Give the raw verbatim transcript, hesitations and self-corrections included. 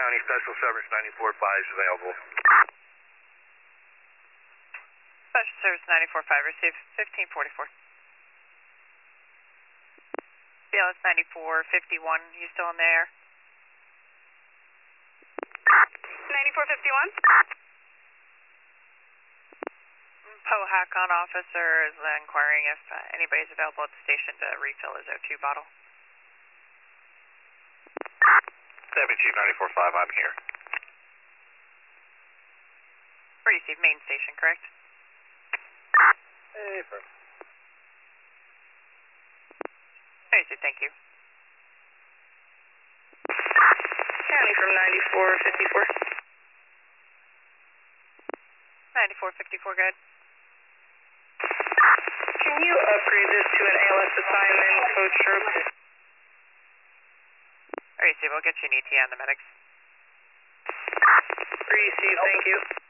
County Special Service ninety-four five is available. Special Service ninety-four five, receive fifteen forty-four. B L S ninety-four fifty-one, you still in the air? ninety-four fifty-one? POHACON officer is inquiring if uh, anybody's available at the station to refill his O two bottle. Seven Chief ninety-four five, I'm here. Receive main station, correct? Hey, firm. Receive, thank you. County from ninety-four fifty-four. ninety-four fifty-four, good. Can you upgrade this to an A L S assignment, code stroke? Receive, we'll get you an E T A on the medics. Receive, thank you.